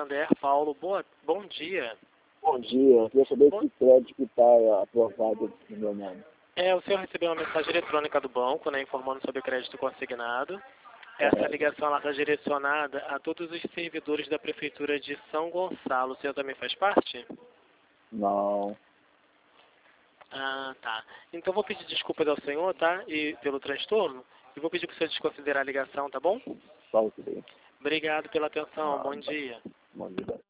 Santander. Paulo, bom dia. Bom dia, eu queria saber Bom... que crédito que está aprovado no meu nome. O senhor recebeu uma mensagem eletrônica do banco, né, informando sobre o crédito consignado. Essa ligação está direcionada a todos os servidores da Prefeitura de São Gonçalo. O senhor também faz parte? Não. Ah, tá. Então vou pedir desculpas ao senhor, tá? E pelo transtorno. E vou pedir para o senhor desconsiderar a ligação, tá bom? Só o que tem. Obrigado pela atenção. Bom dia. Bom dia.